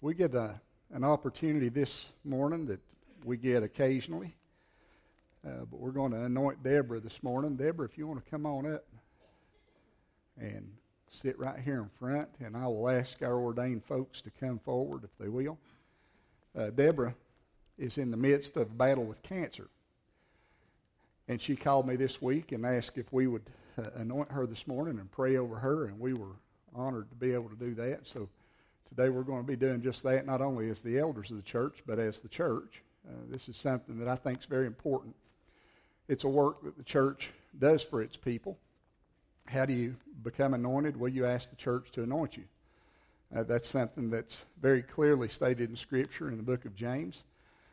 We get an opportunity this morning that we get occasionally, but we're going to anoint Deborah this morning. Deborah, if you want to come on up and sit right here in front, and I will ask our ordained folks to come forward if they will. Deborah is in the midst of a battle with cancer, and she called me this week and asked if we would anoint her this morning and pray over her, and we were honored to be able to do that. So today we're going to be doing just that, not only as the elders of the church, but as the church. This is something that I think is very important. It's a work that the church does for its people. How do you become anointed? Well, you ask the church to anoint you. That's something that's very clearly stated in Scripture in the book of James.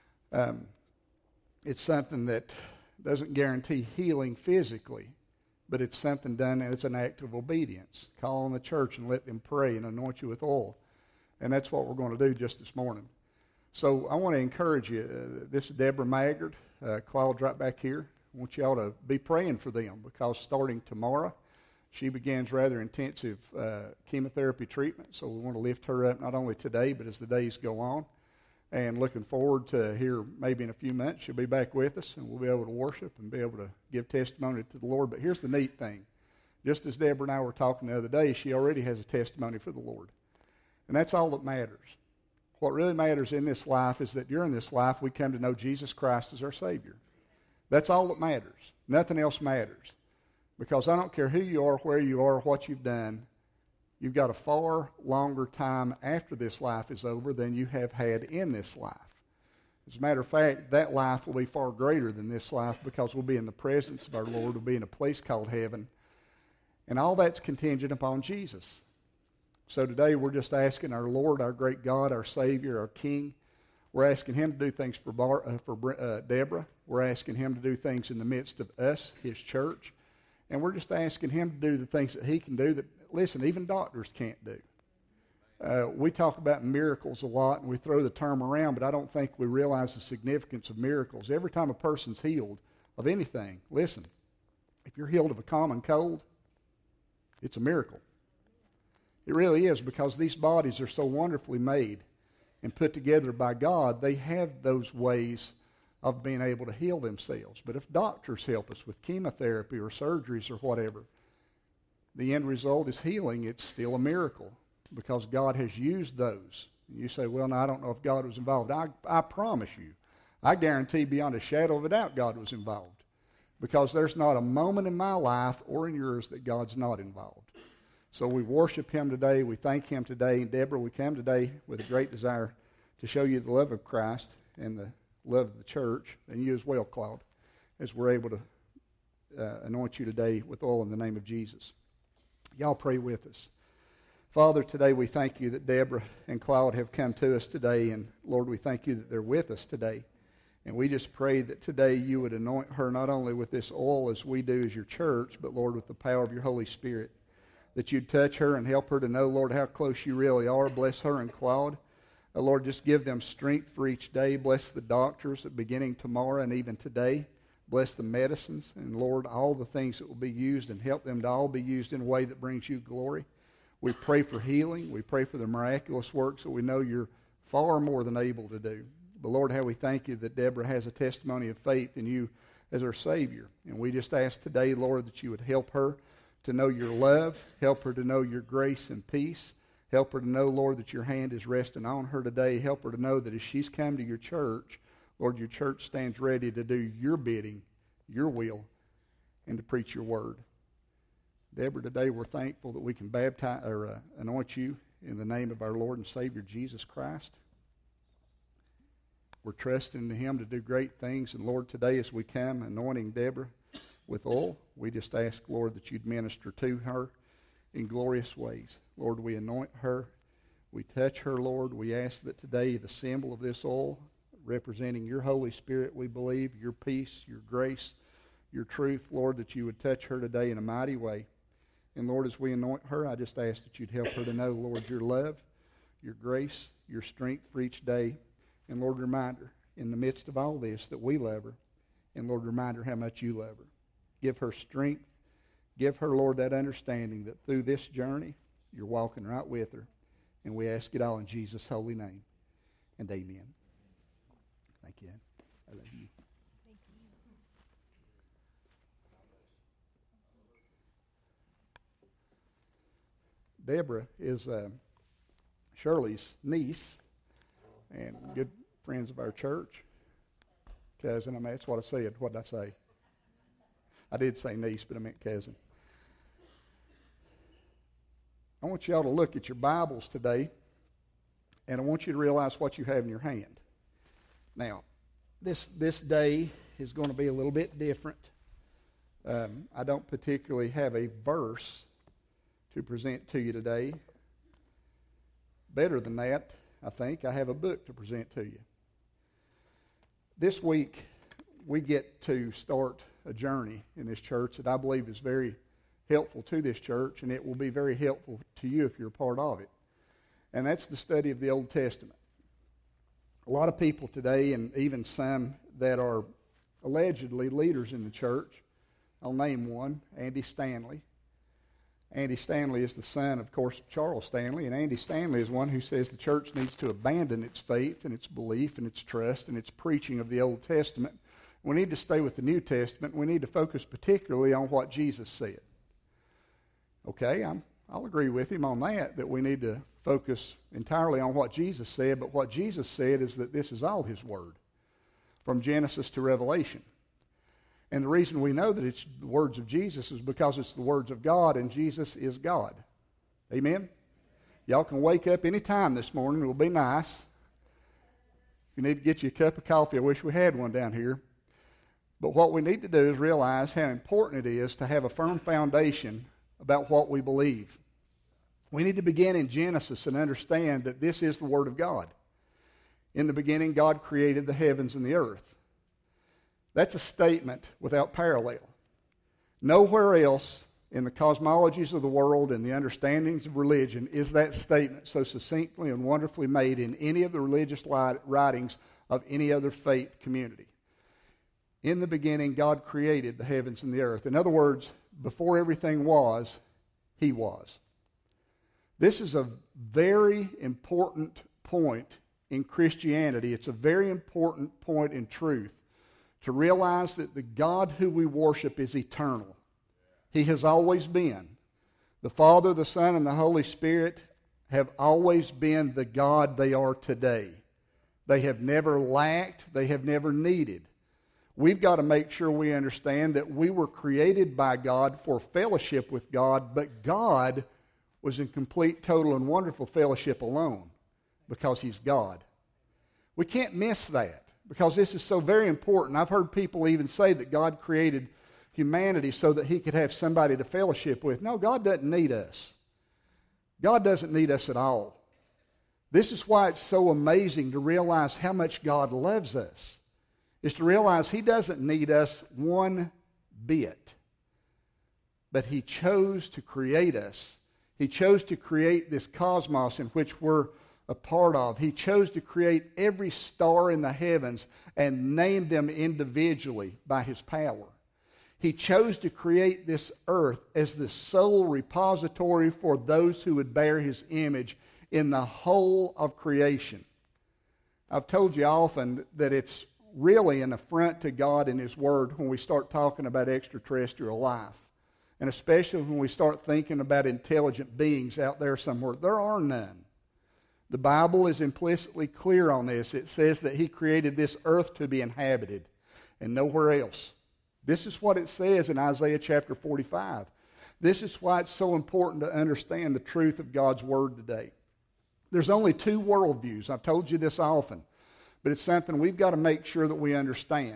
It's something that doesn't guarantee healing physically, but it's something done, and it's an act of obedience. Call on the church and let them pray and anoint you with oil. And that's what we're going to do just this morning. So I want to encourage you. This is Deborah Maggard. Claude's right back here. I want you all to be praying for them, because starting tomorrow, she begins rather intensive chemotherapy treatment. So we want to lift her up not only today, but as the days go on. And looking forward to here maybe in a few months, she'll be back with us, and we'll be able to worship and be able to give testimony to the Lord. But here's the neat thing. Just as Deborah and I were talking the other day, she already has a testimony for the Lord. And that's all that matters. What really matters in this life is that during this life we come to know Jesus Christ as our Savior. That's all that matters. Nothing else matters. Because I don't care who you are, where you are, what you've done, you've got a far longer time after this life is over than you have had in this life. As a matter of fact, that life will be far greater than this life, because we'll be in the presence of our Lord. We'll be in a place called heaven. And all that's contingent upon Jesus. So today we're just asking our Lord, our great God, our Savior, our King. We're asking Him to do things for Deborah. We're asking Him to do things in the midst of us, His church. And we're just asking Him to do the things that He can do that, listen, even doctors can't do. We talk about miracles a lot, and we throw the term around, but I don't think we realize the significance of miracles. Every time a person's healed of anything, listen, if you're healed of a common cold, it's a miracle. It really is, because these bodies are so wonderfully made and put together by God. They have those ways of being able to heal themselves. But if doctors help us with chemotherapy or surgeries or whatever, the end result is healing. It's still a miracle, because God has used those. You say, well, no, I don't know if God was involved. I promise you, I guarantee beyond a shadow of a doubt God was involved, because there's not a moment in my life or in yours that God's not involved. So we worship Him today. We thank Him today. And Deborah, we come today with a great desire to show you the love of Christ and the love of the church, and you as well, Claude, as we're able to anoint you today with oil in the name of Jesus. Y'all pray with us. Father, today we thank you that Deborah and Claude have come to us today, and Lord, we thank you that they're with us today. And we just pray that today you would anoint her not only with this oil as we do as your church, but Lord, with the power of your Holy Spirit, that you'd touch her and help her to know, Lord, how close you really are. Bless her and Claude. Lord, just give them strength for each day. Bless the doctors beginning tomorrow and even today. Bless the medicines, and Lord, all the things that will be used, and help them to all be used in a way that brings you glory. We pray for healing. We pray for the miraculous works that we know you're far more than able to do. But Lord, how we thank you that Deborah has a testimony of faith in you as her Savior. And we just ask today, Lord, that you would help her to know your love, help her to know your grace and peace, help her to know, Lord, that your hand is resting on her today. Help her to know that as she's come to your church, Lord, your church stands ready to do your bidding, your will, and to preach your word. Deborah, today we're thankful that we can baptize or anoint you in the name of our Lord and Savior Jesus Christ. We're trusting in Him to do great things. And Lord, today as we come anointing Deborah with oil, we just ask, Lord, that you'd minister to her in glorious ways. Lord, we anoint her. We touch her, Lord. We ask that today the symbol of this oil, representing your Holy Spirit, we believe, your peace, your grace, your truth, Lord, that you would touch her today in a mighty way. And Lord, as we anoint her, I just ask that you'd help her to know, Lord, your love, your grace, your strength for each day. And Lord, remind her in the midst of all this that we love her. And Lord, remind her how much you love her. Give her strength. Give her, Lord, that understanding that through this journey, you're walking right with her. And we ask it all in Jesus' holy name. And amen. Thank you. I love you. Deborah is Shirley's niece and good friends of our church. Cousin, I mean, that's what I said. What did I say? I did say niece, but I meant cousin. I want you all to look at your Bibles today, and I want you to realize what you have in your hand. Now, this day is going to be a little bit different. I don't particularly have a verse to present to you today. Better than that, I think, I have a book to present to you. This week, we get to start a journey in this church that I believe is very helpful to this church, and it will be very helpful to you if you're a part of it. And that's the study of the Old Testament. A lot of people today, and even some that are allegedly leaders in the church, I'll name one, Andy Stanley. Andy Stanley is the son, of course, of Charles Stanley, and Andy Stanley is one who says the church needs to abandon its faith and its belief and its trust and its preaching of the Old Testament. We need to stay with the New Testament. We need to focus particularly on what Jesus said. Okay, I'll agree with him on that we need to focus entirely on what Jesus said, but what Jesus said is that this is all his word, from Genesis to Revelation. And the reason we know that it's the words of Jesus is because it's the words of God, and Jesus is God. Amen? Y'all can wake up any time this morning. It will be nice. If you need to get you a cup of coffee, I wish we had one down here. But what we need to do is realize how important it is to have a firm foundation about what we believe. We need to begin in Genesis and understand that this is the Word of God. In the beginning, God created the heavens and the earth. That's a statement without parallel. Nowhere else in the cosmologies of the world and the understandings of religion is that statement so succinctly and wonderfully made in any of the religious writings of any other faith community. In the beginning, God created the heavens and the earth. In other words, before everything was, He was. This is a very important point in Christianity. It's a very important point in truth to realize that the God who we worship is eternal. He has always been. The Father, the Son, and the Holy Spirit have always been the God they are today. They have never lacked. They have never needed. We've got to make sure we understand that we were created by God for fellowship with God, but God was in complete, total, and wonderful fellowship alone because He's God. We can't miss that because this is so very important. I've heard people even say that God created humanity so that He could have somebody to fellowship with. No, God doesn't need us. God doesn't need us at all. This is why it's so amazing to realize how much God loves us, is to realize He doesn't need us one bit. But He chose to create us. He chose to create this cosmos in which we're a part of. He chose to create every star in the heavens and name them individually by His power. He chose to create this earth as the sole repository for those who would bear His image in the whole of creation. I've told you often that it's really an affront to God and His Word when we start talking about extraterrestrial life. And especially when we start thinking about intelligent beings out there somewhere. There are none. The Bible is implicitly clear on this. It says that He created this earth to be inhabited and nowhere else. This is what it says in Isaiah chapter 45. This is why it's so important to understand the truth of God's Word today. There's only two worldviews. I've told you this often, but it's something we've got to make sure that we understand.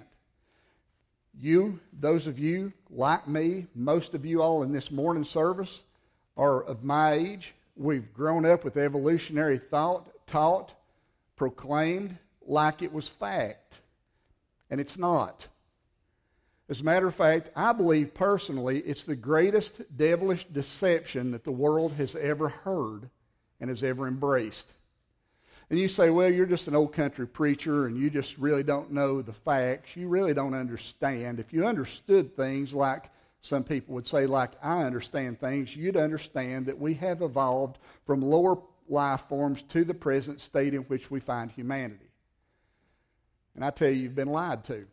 You, those of you like me, most of you all in this morning service are of my age. We've grown up with evolutionary thought, taught, proclaimed like it was fact. And it's not. As a matter of fact, I believe personally it's the greatest devilish deception that the world has ever heard and has ever embraced. And you say, well, you're just an old country preacher and you just really don't know the facts. You really don't understand. If you understood things like some people would say, like I understand things, you'd understand that we have evolved from lower life forms to the present state in which we find humanity. And I tell you, you've been lied to.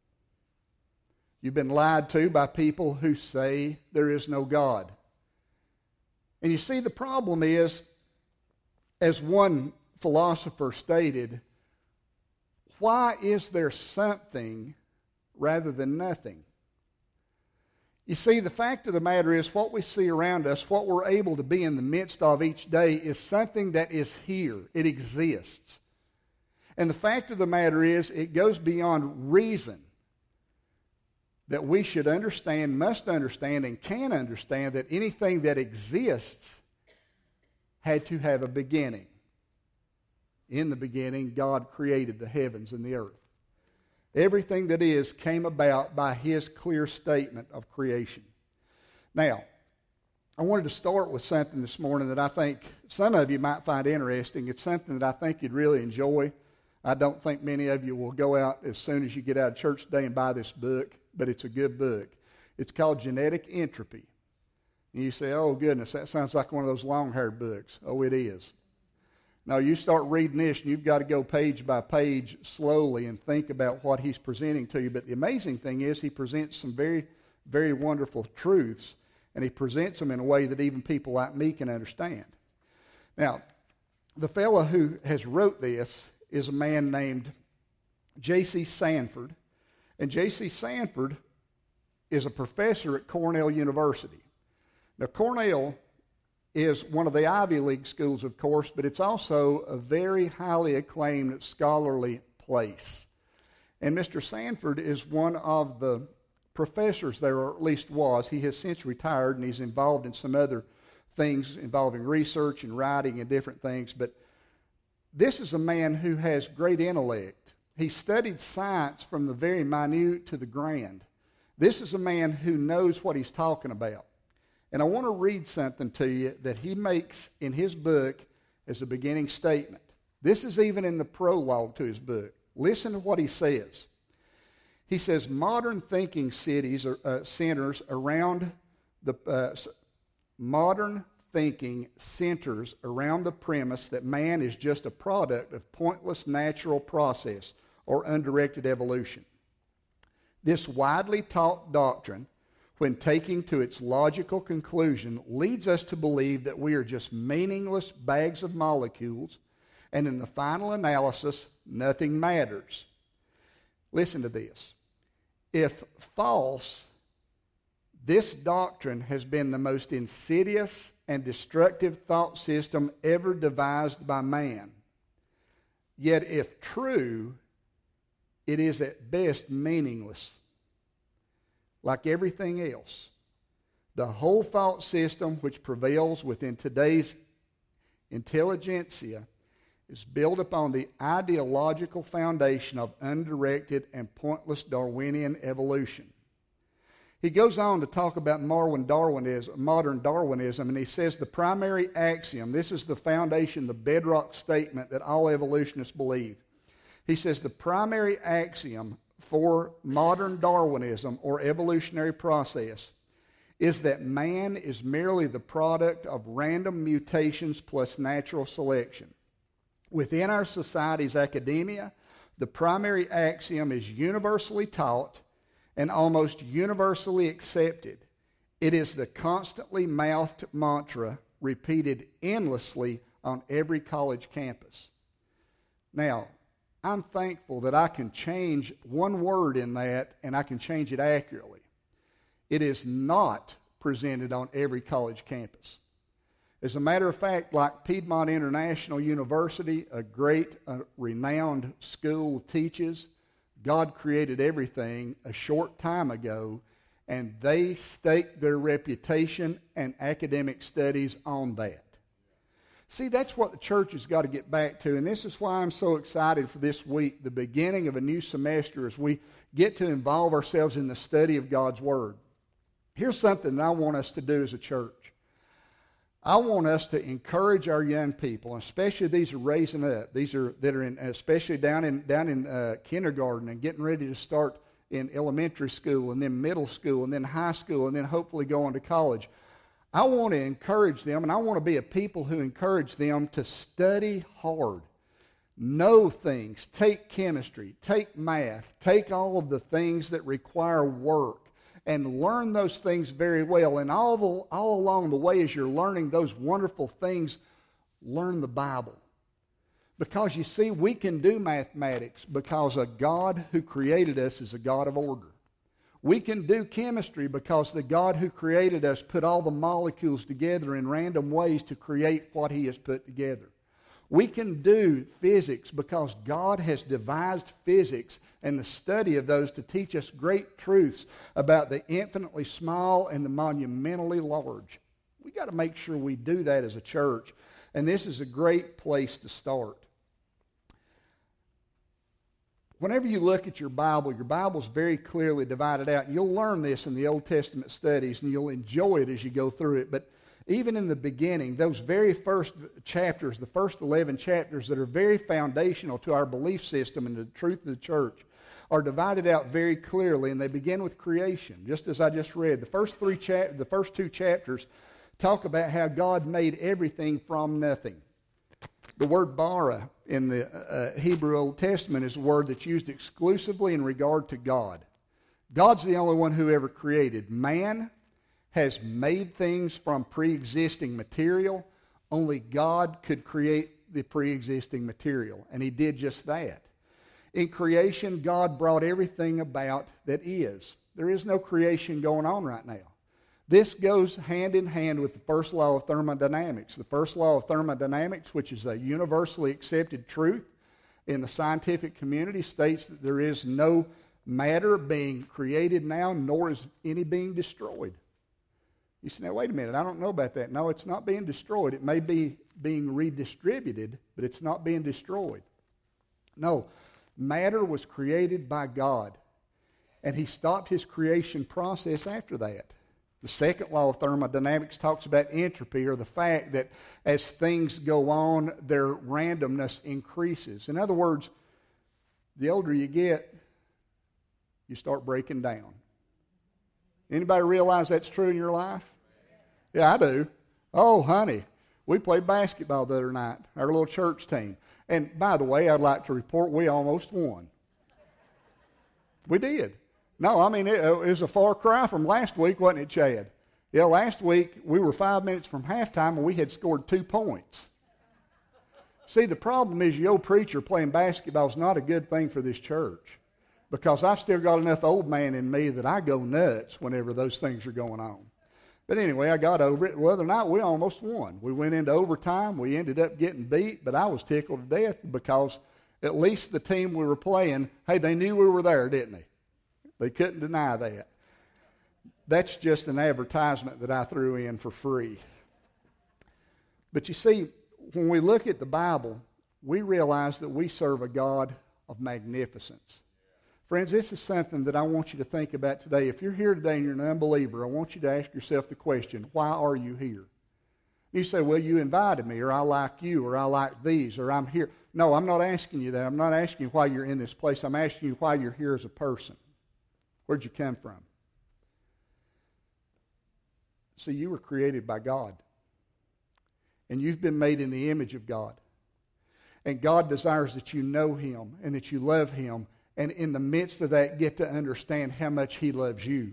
You've been lied to by people who say there is no God. And you see, the problem is, as one philosopher stated, why is there something rather than nothing? You see, the fact of the matter is what we see around us, what we're able to be in the midst of each day is something that is here. It exists. And the fact of the matter is it goes beyond reason that we should understand, must understand, and can understand that anything that exists had to have a beginning. In the beginning, God created the heavens and the earth. Everything that is came about by His clear statement of creation. Now, I wanted to start with something this morning that I think some of you might find interesting. It's something that I think you'd really enjoy. I don't think many of you will go out as soon as you get out of church today and buy this book, but it's a good book. It's called Genetic Entropy. And you say, oh goodness, that sounds like one of those long-haired books. Oh, it is. Now, you start reading this, and you've got to go page by page slowly and think about what he's presenting to you. But the amazing thing is he presents some very, very wonderful truths, and he presents them in a way that even people like me can understand. Now, the fellow who has wrote this is a man named J.C. Sanford. And J.C. Sanford is a professor at Cornell University. Now, Cornell is one of the Ivy League schools, of course, but it's also a very highly acclaimed scholarly place. And Mr. Sanford is one of the professors there, or at least was. He has since retired, and he's involved in some other things involving research and writing and different things. But this is a man who has great intellect. He studied science from the very minute to the grand. This is a man who knows what he's talking about. And I want to read something to you that he makes in his book as a beginning statement. This is even in the prologue to his book. Listen to what he says. He says, modern thinking centers around the premise that man is just a product of pointless natural process or undirected evolution. This widely taught doctrine, when taken to its logical conclusion, leads us to believe that we are just meaningless bags of molecules, and in the final analysis, nothing matters. Listen to this. If false, this doctrine has been the most insidious and destructive thought system ever devised by man. Yet if true, it is at best meaningless. Like everything else, the whole thought system which prevails within today's intelligentsia is built upon the ideological foundation of undirected and pointless Darwinian evolution. He goes on to talk about modern Darwinism, and he says the primary axiom, this is the foundation, the bedrock statement that all evolutionists believe. He says the primary axiom for modern Darwinism or evolutionary process is that man is merely the product of random mutations plus natural selection. Within our society's academia, the primary axiom is universally taught and almost universally accepted. It is the constantly mouthed mantra repeated endlessly on every college campus. Now, I'm thankful that I can change one word in that, and I can change it accurately. It is not presented on every college campus. As a matter of fact, like Piedmont International University, a great, renowned school teaches, God created everything a short time ago, and they stake their reputation and academic studies on that. See, that's what the church has got to get back to, and this is why I'm so excited for this week, the beginning of a new semester, as we get to involve ourselves in the study of God's Word. Here's something that I want us to do as a church. I want us to encourage our young people, especially these are raising up. These are that are in, especially down in kindergarten and getting ready to start in elementary school and then middle school and then high school and then hopefully going to college. I want to encourage them, and I want to be a people who encourage them to study hard. Know things. Take chemistry. Take math. Take all of the things that require work. And learn those things very well. And all along the way as you're learning those wonderful things, learn the Bible. Because you see, we can do mathematics because a God who created us is a God of order. We can do chemistry because the God who created us put all the molecules together in random ways to create what He has put together. We can do physics because God has devised physics and the study of those to teach us great truths about the infinitely small and the monumentally large. We've got to make sure we do that as a church, and this is a great place to start. Whenever you look at your Bible's very clearly divided out, and you'll learn this in the Old Testament studies, and you'll enjoy it as you go through it, but even in the beginning, those very first chapters, the first 11 chapters that are very foundational to our belief system and the truth of the church, are divided out very clearly, and they begin with creation, just as I just read. The first two chapters talk about how God made everything from nothing. The word bara in the Hebrew Old Testament is a word that's used exclusively in regard to God. God's the only one who ever created. Man has made things from pre-existing material. Only God could create the pre-existing material, and He did just that. In creation, God brought everything about that is. There is no creation going on right now. This goes hand in hand with the first law of thermodynamics. The first law of thermodynamics, which is a universally accepted truth in the scientific community, states that there is no matter being created now, nor is any being destroyed. You say, now wait a minute, I don't know about that. No, it's not being destroyed. It may be being redistributed, but it's not being destroyed. No, matter was created by God, and He stopped His creation process after that. The second law of thermodynamics talks about entropy, or the fact that as things go on, their randomness increases. In other words, the older you get, you start breaking down. Anybody realize that's true in your life? Yeah, I do. Oh, honey, we played basketball the other night, our little church team. And by the way, I'd like to report we almost won. We did. No, I mean, it was a far cry from last week, wasn't it, Chad? Yeah, last week we were 5 minutes from halftime and we had scored 2 points. See, the problem is your old preacher playing basketball is not a good thing for this church, because I've still got enough old man in me that I go nuts whenever those things are going on. But anyway, I got over it. The other night we almost won. We went into overtime. We ended up getting beat, but I was tickled to death because at least the team we were playing, hey, they knew we were there, didn't they? They couldn't deny that. That's just an advertisement that I threw in for free. But you see, when we look at the Bible, we realize that we serve a God of magnificence. Friends, this is something that I want you to think about today. If you're here today and you're an unbeliever, I want you to ask yourself the question, why are you here? You say, well, you invited me, or I like you, or I like these, or I'm here. No, I'm not asking you that. I'm not asking you why you're in this place. I'm asking you why you're here as a person. Where'd you come from? See, you were created by God. And you've been made in the image of God. And God desires that you know Him and that you love Him. And in the midst of that, get to understand how much He loves you.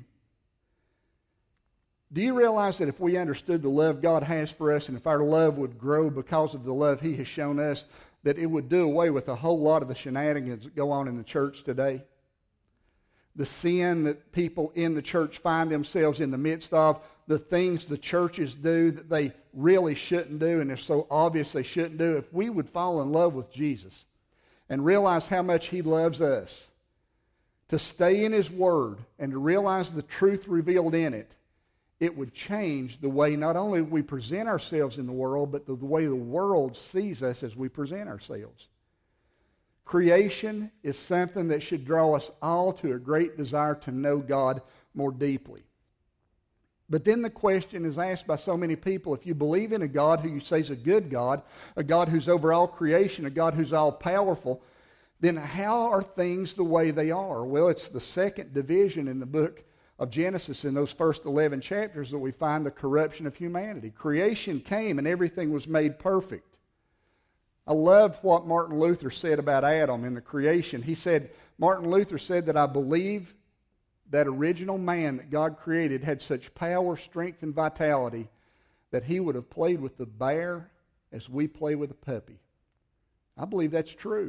Do you realize that if we understood the love God has for us, and if our love would grow because of the love He has shown us, that it would do away with a whole lot of the shenanigans that go on in the church today? The sin that people in the church find themselves in the midst of, the things the churches do that they really shouldn't do, and they're so obvious they shouldn't do. If we would fall in love with Jesus and realize how much He loves us, to stay in His Word and to realize the truth revealed in it, it would change the way not only we present ourselves in the world, but the way the world sees us as we present ourselves. Creation is something that should draw us all to a great desire to know God more deeply. But then the question is asked by so many people, if you believe in a God who you say is a good God, a God who's over all creation, a God who's all powerful, then how are things the way they are? Well, it's the second division in the book of Genesis, in those first 11 chapters, that we find the corruption of humanity. Creation came and everything was made perfect. I love what Martin Luther said about Adam in the creation. Martin Luther said that I believe that original man that God created had such power, strength, and vitality that he would have played with the bear as we play with a puppy. I believe that's true.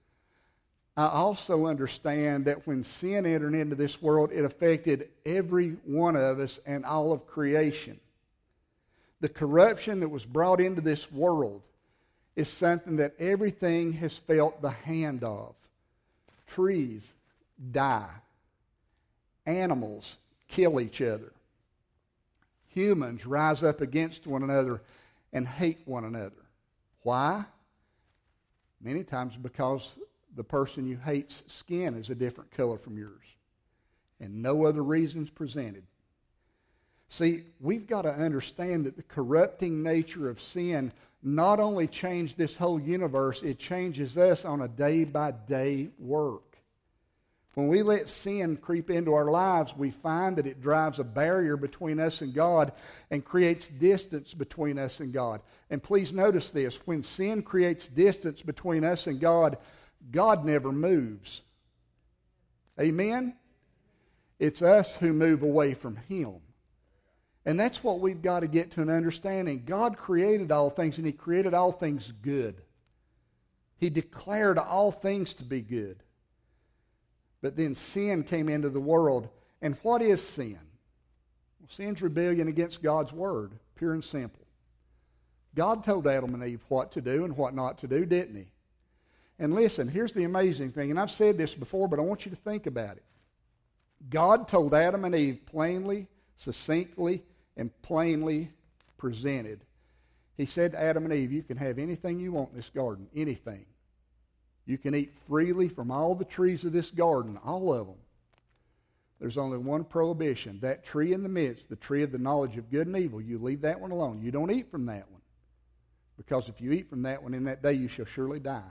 I also understand that when sin entered into this world, it affected every one of us and all of creation. The corruption that was brought into this world is something that everything has felt the hand of. Trees die. Animals kill each other. Humans rise up against one another and hate one another. Why? Many times because the person you hate's skin is a different color from yours, and no other reasons presented. See, we've got to understand that the corrupting nature of sin not only changed this whole universe, it changes us on a day-by-day work. When we let sin creep into our lives, we find that it drives a barrier between us and God and creates distance between us and God. And please notice this, when sin creates distance between us and God, God never moves. Amen? It's us who move away from Him. And that's what we've got to get to an understanding. God created all things, and He created all things good. He declared all things to be good. But then sin came into the world. And what is sin? Well, sin's rebellion against God's Word, pure and simple. God told Adam and Eve what to do and what not to do, didn't He? And listen, here's the amazing thing, and I've said this before, but I want you to think about it. God told Adam and Eve plainly, succinctly, and plainly presented. He said to Adam and Eve, you can have anything you want in this garden, anything. You can eat freely from all the trees of this garden, all of them. There's only one prohibition. That tree in the midst, the tree of the knowledge of good and evil, you leave that one alone. You don't eat from that one. Because if you eat from that one in that day, you shall surely die.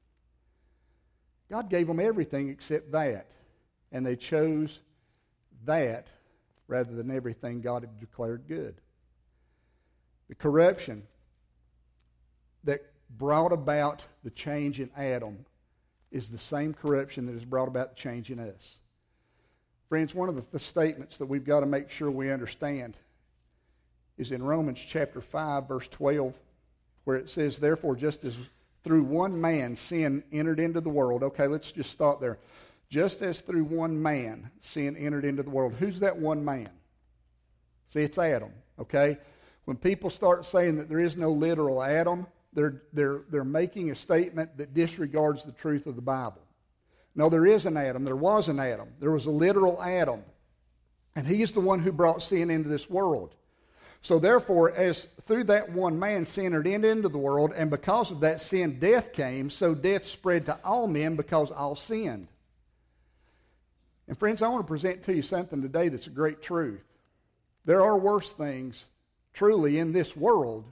God gave them everything except that. And they chose that rather than everything God had declared good. The corruption that brought about the change in Adam is the same corruption that has brought about the change in us. Friends, one of the statements that we've got to make sure we understand is in Romans chapter 5, verse 12, where it says, therefore, just as through one man sin entered into the world. Okay, let's just stop there. Just as through one man sin entered into the world. Who's that one man? See, it's Adam, okay? When people start saying that there is no literal Adam, they're making a statement that disregards the truth of the Bible. No, there is an Adam. There was an Adam. There was a literal Adam. And he's the one who brought sin into this world. So therefore, as through that one man sin entered into the world, and because of that sin death came, so death spread to all men because all sinned. And friends, I want to present to you something today that's a great truth. There are worse things truly in this world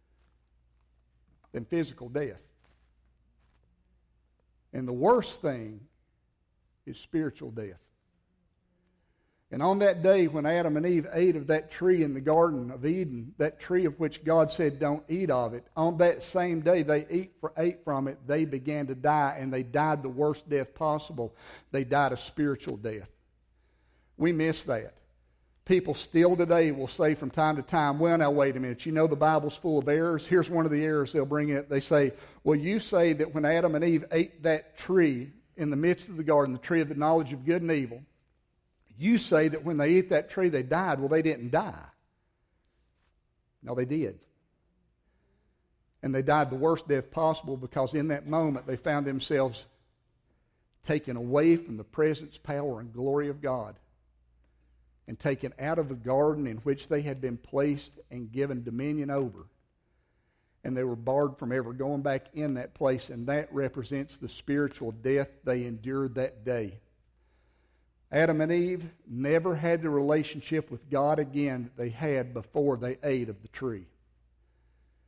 than physical death. And the worst thing is spiritual death. And on that day when Adam and Eve ate of that tree in the Garden of Eden, that tree of which God said don't eat of it, on that same day they ate from it, they began to die, and they died the worst death possible. They died a spiritual death. We miss that. People still today will say from time to time, well, now wait a minute, you know the Bible's full of errors. Here's one of the errors they'll bring in. They say, well, you say that when Adam and Eve ate that tree in the midst of the garden, the tree of the knowledge of good and evil, you say that when they ate that tree they died. Well, they didn't die. No, they did. And they died the worst death possible because in that moment they found themselves taken away from the presence, power, and glory of God, and taken out of the garden in which they had been placed and given dominion over. And they were barred from ever going back in that place, and that represents the spiritual death they endured that day. Adam and Eve never had the relationship with God again that they had before they ate of the tree.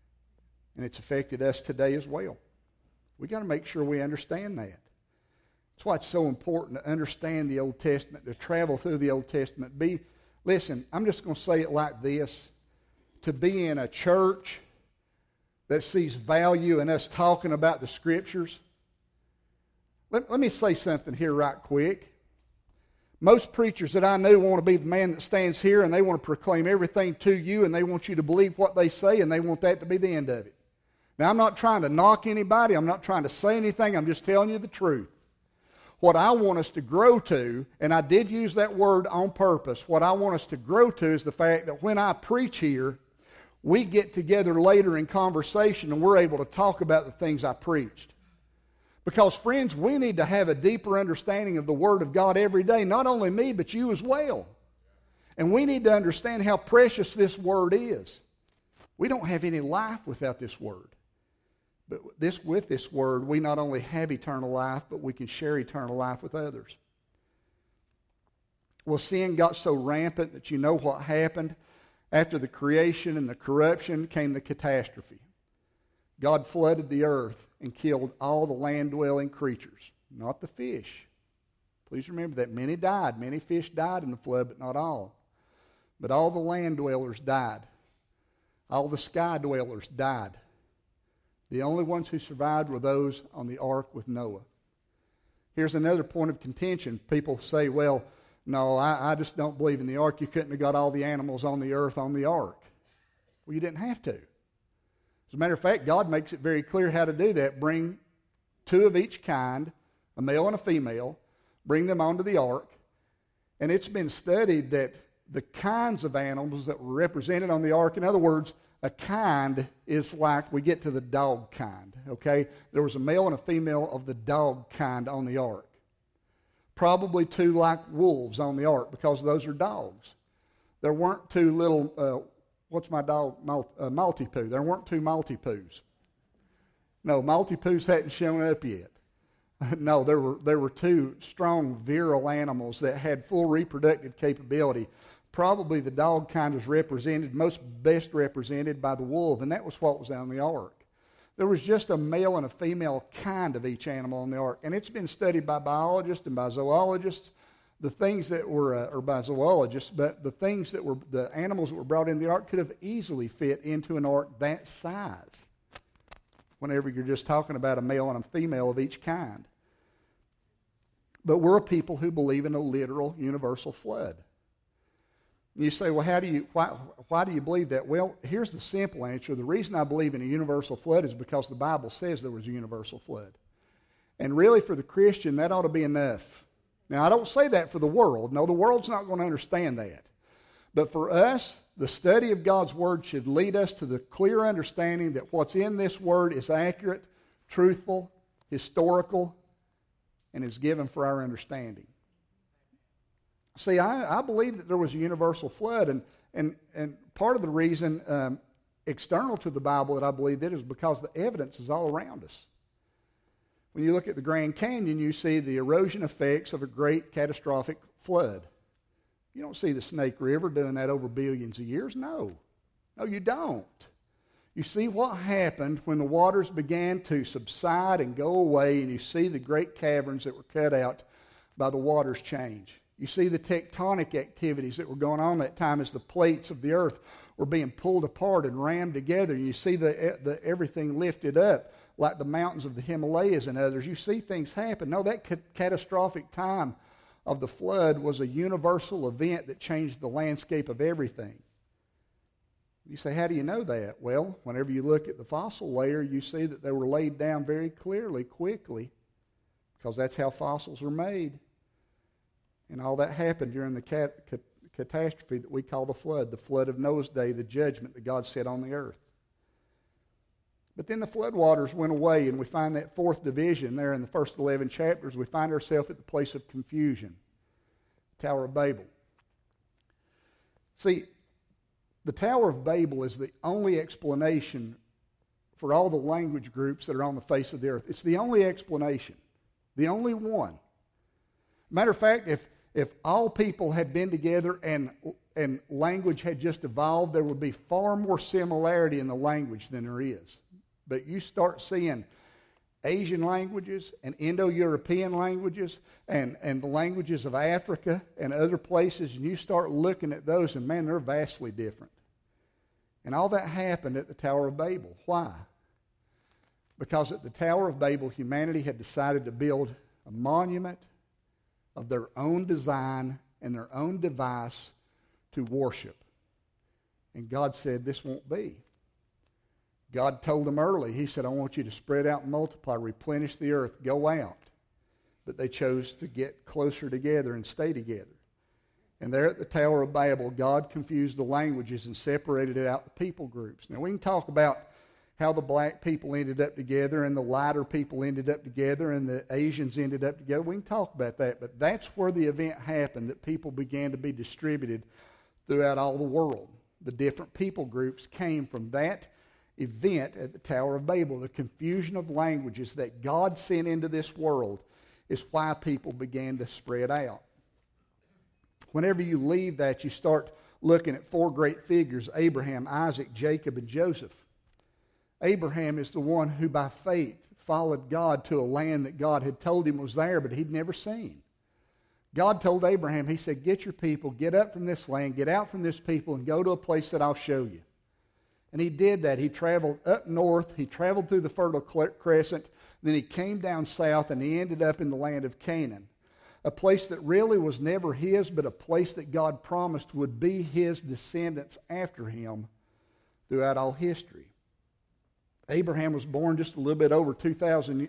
And it's affected us today as well. We've got to make sure we understand that. That's why it's so important to understand the Old Testament, to travel through the Old Testament. Listen, I'm just going to say it like this. To be in a church that sees value in us talking about the Scriptures. Let me say something here right quick. Most preachers that I know want to be the man that stands here and they want to proclaim everything to you and they want you to believe what they say and they want that to be the end of it. Now, I'm not trying to knock anybody. I'm not trying to say anything. I'm just telling you the truth. What I want us to grow to, and I did use that word on purpose, what I want us to grow to is the fact that when I preach here, we get together later in conversation and we're able to talk about the things I preached. Because, friends, we need to have a deeper understanding of the Word of God every day. Not only me, but you as well. And we need to understand how precious this Word is. We don't have any life without this Word. But with this Word, we not only have eternal life, but we can share eternal life with others. Well, sin got so rampant that you know what happened. After the creation and the corruption came the catastrophe. God flooded the earth and killed all the land-dwelling creatures, not the fish. Please remember that many died. Many fish died in the flood, but not all. But all the land dwellers died. All the sky dwellers died. The only ones who survived were those on the ark with Noah. Here's another point of contention. People say, well, no, I just don't believe in the ark. You couldn't have got all the animals on the earth on the ark. Well, you didn't have to. As a matter of fact, God makes it very clear how to do that. Bring two of each kind, a male and a female, bring them onto the ark. And it's been studied that the kinds of animals that were represented on the ark, in other words, a kind is like we get to the dog kind, okay? There was a male and a female of the dog kind on the ark. Probably two like wolves on the ark because those are dogs. There weren't two little, what's my dog, Maltipoo. There weren't two Maltipoos. No, Maltipoos hadn't shown up yet. No, there were two strong, virile animals that had full reproductive capability. Probably the dog kind was represented, best represented by the wolf, and that was what was on the ark. There was just a male and a female kind of each animal on the ark, and it's been studied by biologists and by zoologists. The things that were, or by zoologists, but the things that were, the animals that were brought in the ark could have easily fit into an ark that size. Whenever you're just talking about a male and a female of each kind. But we're a people who believe in a literal universal flood. You say, well, why do you believe that? Well, here's the simple answer. The reason I believe in a universal flood is because the Bible says there was a universal flood. And really, for the Christian, that ought to be enough. Now, I don't say that for the world. No, the world's not going to understand that. But for us, the study of God's Word should lead us to the clear understanding that what's in this Word is accurate, truthful, historical, and is given for our understanding. See, I believe that there was a universal flood, and part of the reason external to the Bible that I believe that is because the evidence is all around us. When you look at the Grand Canyon, you see the erosion effects of a great catastrophic flood. You don't see the Snake River doing that over billions of years. No, you don't. You see what happened when the waters began to subside and go away, and you see the great caverns that were cut out by the waters change. You see the tectonic activities that were going on that time as the plates of the earth were being pulled apart and rammed together. And you see the everything lifted up like the mountains of the Himalayas and others. You see things happen. No, that catastrophic time of the flood was a universal event that changed the landscape of everything. You say, how do you know that? Well, whenever you look at the fossil layer, you see that they were laid down very clearly, quickly, because that's how fossils are made. And all that happened during the catastrophe that we call the flood of Noah's day, the judgment that God set on the earth. But then the floodwaters went away, and we find that fourth division there in the first 11 chapters. We find ourselves at the place of confusion, Tower of Babel. See, the Tower of Babel is the only explanation for all the language groups that are on the face of the earth. It's the only explanation, the only one. Matter of fact, if all people had been together and language had just evolved, there would be far more similarity in the language than there is. But you start seeing Asian languages and Indo-European languages and the languages of Africa and other places, and you start looking at those, and man, they're vastly different. And all that happened at the Tower of Babel. Why? Because at the Tower of Babel, humanity had decided to build a monument of their own design and their own device to worship. And God said, this won't be. God told them early, He said, I want you to spread out and multiply, replenish the earth, go out. But they chose to get closer together and stay together. And there at the Tower of Babel, God confused the languages and separated out the people groups. Now we can talk about how the black people ended up together and the lighter people ended up together and the Asians ended up together. We can talk about that, but that's where the event happened, that people began to be distributed throughout all the world. The different people groups came from that event at the Tower of Babel. The confusion of languages that God sent into this world is why people began to spread out. Whenever you leave that, you start looking at four great figures: Abraham, Isaac, Jacob, and Joseph. Abraham is the one who by faith followed God to a land that God had told him was there, but he'd never seen. God told Abraham, He said, get your people, get up from this land, get out from this people, and go to a place that I'll show you. And he did that. He traveled up north, he traveled through the Fertile Crescent, then he came down south, and he ended up in the land of Canaan. A place that really was never his, but a place that God promised would be his descendants after him throughout all history. Abraham was born just a little bit over 2,000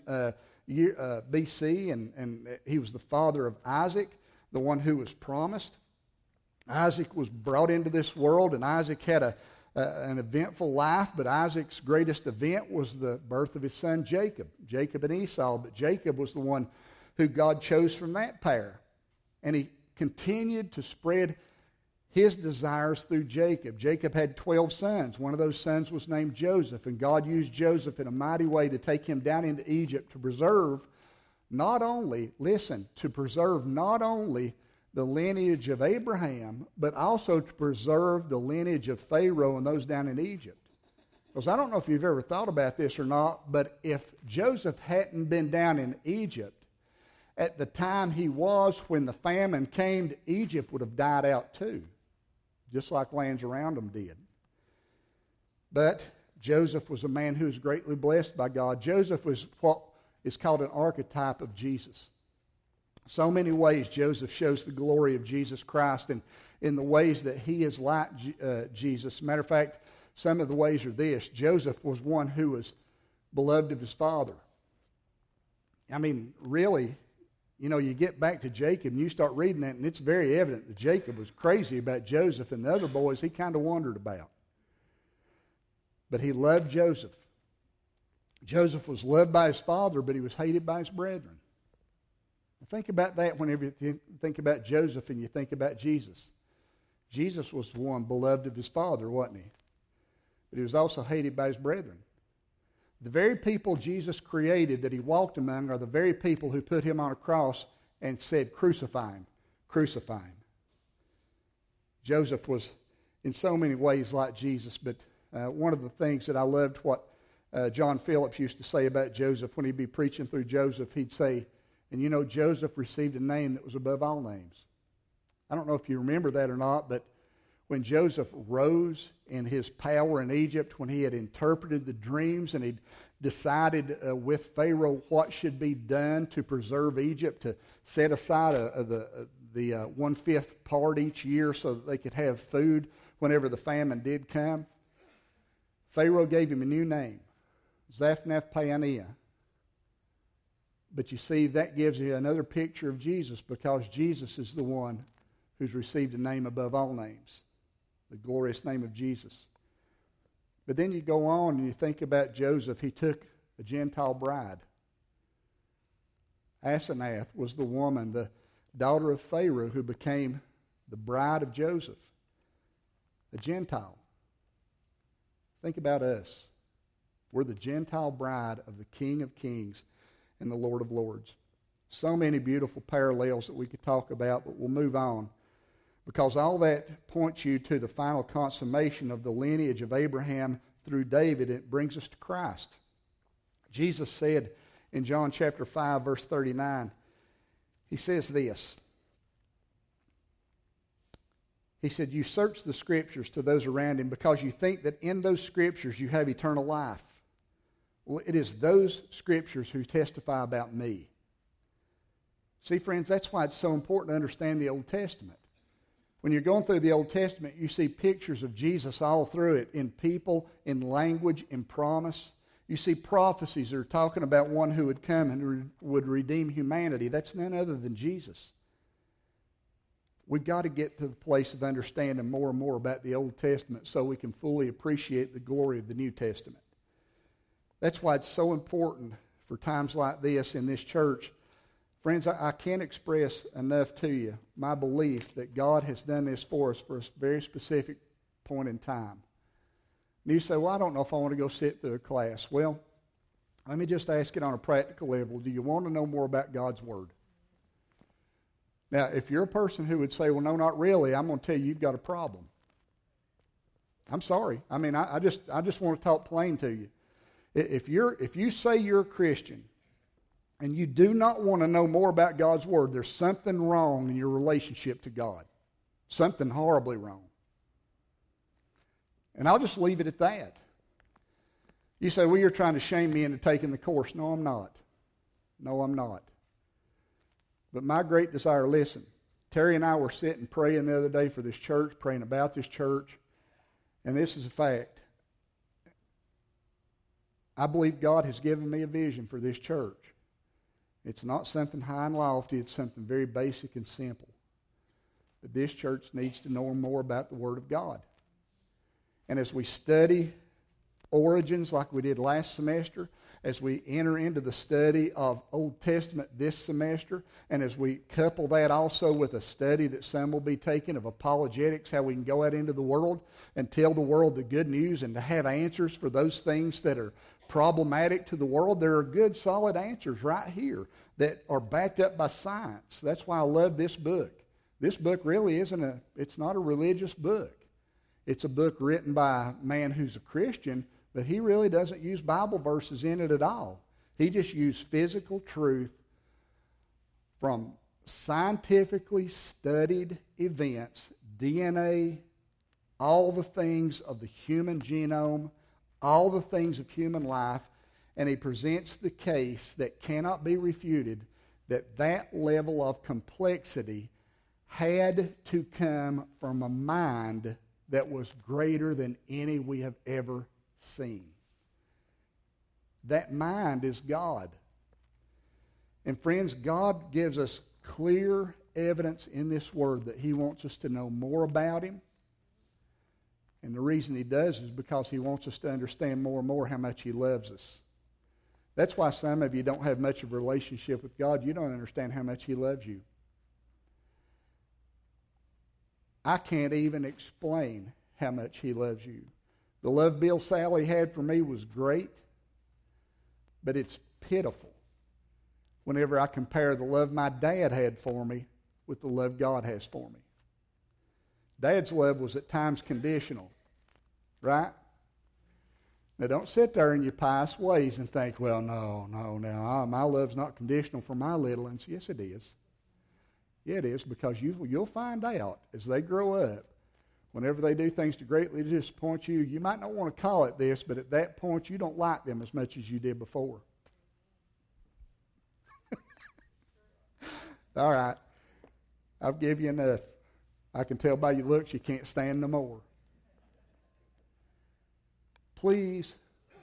BC, and he was the father of Isaac, the one who was promised. Isaac was brought into this world, and Isaac had an eventful life, but Isaac's greatest event was the birth of his son Jacob and Esau. But Jacob was the one who God chose from that pair. And he continued to spread his desires through Jacob. Jacob had 12 sons. One of those sons was named Joseph, and God used Joseph in a mighty way to take him down into Egypt to preserve not only the lineage of Abraham, but also to preserve the lineage of Pharaoh and those down in Egypt. Because I don't know if you've ever thought about this or not, but if Joseph hadn't been down in Egypt at the time he was when the famine came, Egypt would have died out too, just like lands around them did. But Joseph was a man who was greatly blessed by God. Joseph was what is called an archetype of Jesus. So many ways Joseph shows the glory of Jesus Christ, and in the ways that he is like Jesus. Matter of fact, some of the ways are this. Joseph was one who was beloved of his father. I mean, really, you get back to Jacob and you start reading that, and it's very evident that Jacob was crazy about Joseph, and the other boys he kind of wondered about. But he loved Joseph. Joseph was loved by his father, but he was hated by his brethren. Think about that whenever you think about Joseph and you think about Jesus. Jesus was the one beloved of his father, wasn't he? But he was also hated by his brethren. The very people Jesus created that he walked among are the very people who put him on a cross and said, crucify him, crucify him. Joseph was in so many ways like Jesus, but one of the things that I loved what John Phillips used to say about Joseph when he'd be preaching through Joseph, he'd say, and Joseph received a name that was above all names. I don't know if you remember that or not, but when Joseph rose in his power in Egypt, when he had interpreted the dreams and he'd decided with Pharaoh what should be done to preserve Egypt, to set aside the 1/5 part each year so that they could have food whenever the famine did come, Pharaoh gave him a new name, Zaphnath-Paaneah. But you see, that gives you another picture of Jesus, because Jesus is the one who's received a name above all names, the glorious name of Jesus. But then you go on and you think about Joseph. He took a Gentile bride. Asenath was the woman, the daughter of Pharaoh, who became the bride of Joseph, a Gentile. Think about us. We're the Gentile bride of the King of Kings and the Lord of Lords. So many beautiful parallels that we could talk about, but we'll move on, because all that points you to the final consummation of the lineage of Abraham through David. It brings us to Christ. Jesus said in John chapter 5, verse 39. He says this. He said, you search the Scriptures to those around him because you think that in those Scriptures you have eternal life. Well, it is those Scriptures who testify about me. See, friends, that's why it's so important to understand the Old Testament. When you're going through the Old Testament, you see pictures of Jesus all through it, in people, in language, in promise. You see prophecies that are talking about one who would come and would redeem humanity. That's none other than Jesus. We've got to get to the place of understanding more and more about the Old Testament so we can fully appreciate the glory of the New Testament. That's why it's so important for times like this in this church. Friends, I can't express enough to you my belief that God has done this for us for a very specific point in time. And you say, well, I don't know if I want to go sit through a class. Well, let me just ask it on a practical level. Do you want to know more about God's Word? Now, if you're a person who would say, well, no, not really, I'm going to tell you you've got a problem. I'm sorry. I mean, I just want to talk plain to you. If you say you're a Christian and you do not want to know more about God's Word, there's something wrong in your relationship to God. Something horribly wrong. And I'll just leave it at that. You say, well, you're trying to shame me into taking the course. No, I'm not. No, I'm not. But my great desire, listen, Terry and I were sitting praying the other day for this church, praying about this church, and this is a fact. I believe God has given me a vision for this church. It's not something high and lofty, it's something very basic and simple. But this church needs to know more about the Word of God. And as we study origins like we did last semester, as we enter into the study of Old Testament this semester, and as we couple that also with a study that some will be taking of apologetics, how we can go out into the world and tell the world the good news and to have answers for those things that are problematic to the world, there are good, solid answers right here that are backed up by science. That's why I love this book. This book really it's not a religious book. It's a book written by a man who's a Christian, but he really doesn't use Bible verses in it at all. He just used physical truth from scientifically studied events, DNA, all the things of the human genome, all the things of human life, and he presents the case that cannot be refuted that that level of complexity had to come from a mind that was greater than any we have ever seen. That mind is God. And friends, God gives us clear evidence in this Word that He wants us to know more about Him. And the reason He does is because He wants us to understand more and more how much He loves us. That's why some of you don't have much of a relationship with God. You don't understand how much He loves you. I can't even explain how much He loves you. The love Bill Sally had for me was great, but it's pitiful whenever I compare the love my dad had for me with the love God has for me. Dad's love was at times conditional, right? Now don't sit there in your pious ways and think, well, no, my love's not conditional for my little ones. Yes, it is. Yeah, it is, because you'll find out as they grow up, whenever they do things to greatly disappoint you, you might not want to call it this, but at that point you don't like them as much as you did before. All right. I've given you enough. I can tell by your looks you can't stand no more. Please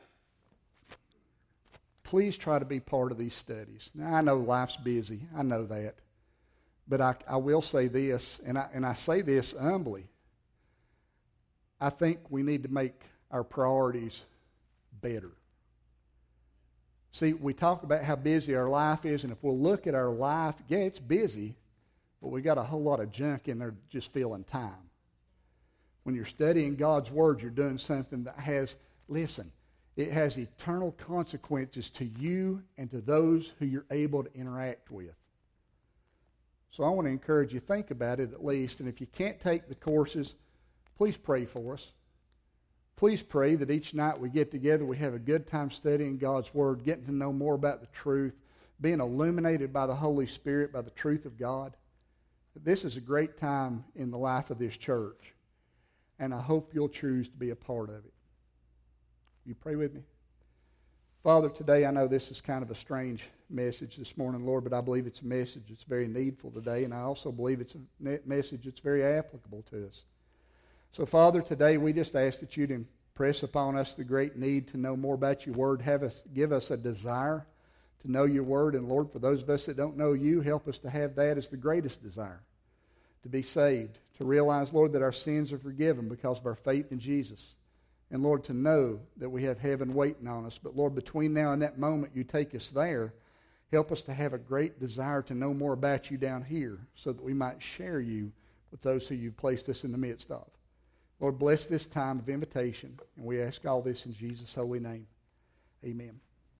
try to be part of these studies. Now, I know life's busy. I know that. But I will say this, and I say this humbly. I think we need to make our priorities better. See, we talk about how busy our life is, and if we'll look at our life, yeah, it's busy, but we got a whole lot of junk in there just filling time. When you're studying God's Word, you're doing something that has, listen, it has eternal consequences to you and to those who you're able to interact with. So I want to encourage you, think about it at least, and if you can't take the courses, please pray for us. please pray that each night we get together, we have a good time studying God's Word, getting to know more about the truth, being illuminated by the Holy Spirit, by the truth of God. This is a great time in the life of this church, and I hope you'll choose to be a part of it. You pray with me? Father, today I know this is kind of a strange message this morning, Lord, but I believe it's a message that's very needful today, and I also believe it's a message that's very applicable to us. So, Father, today we just ask that you'd impress upon us the great need to know more about your Word. Give us a desire to know your Word, and Lord, for those of us that don't know you, help us to have that as the greatest desire, to be saved, to realize, Lord, that our sins are forgiven because of our faith in Jesus. And, Lord, to know that we have heaven waiting on us. But, Lord, between now and that moment you take us there, help us to have a great desire to know more about you down here so that we might share you with those who you've placed us in the midst of. Lord, bless this time of invitation. And we ask all this in Jesus' holy name. Amen.